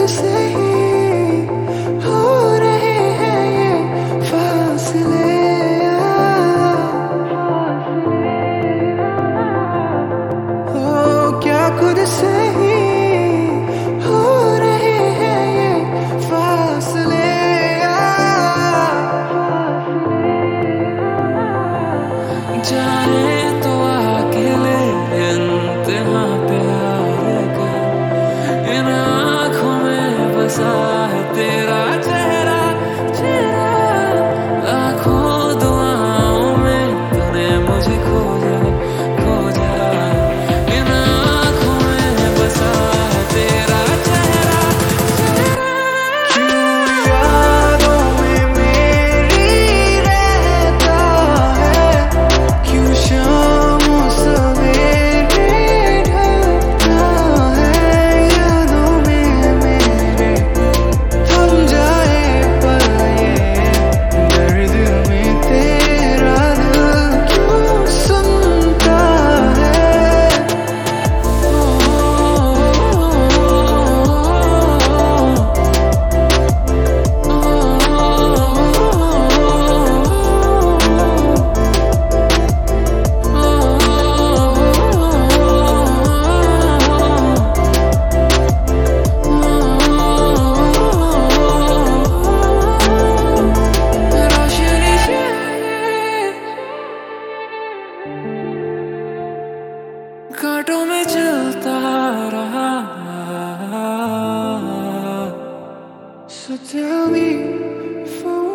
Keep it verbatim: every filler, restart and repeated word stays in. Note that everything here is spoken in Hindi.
से ही हो रहे हैं ये फासले। ओ क्या खुद से ही हो रहे हैं ये फासले। जाने तो अकेले इंतहा प्यार कर, इन आँखों में बसा है तेरा चेहरा चेहरा। लाखों दुआओं में तूने मुझे खोजा खोजा, इन आँखों में बसा है तेरा चेहरा चेहरा। क्यों यादों में मेरी रहता है, क्यों शामों सवेरे ढलता है। यादों में मेरे थम जाए पल ये दर्द में तेरा दिल क्यों सुनता है। रोशनी चाहिए, कांटों में चलता रहा। So tell me if I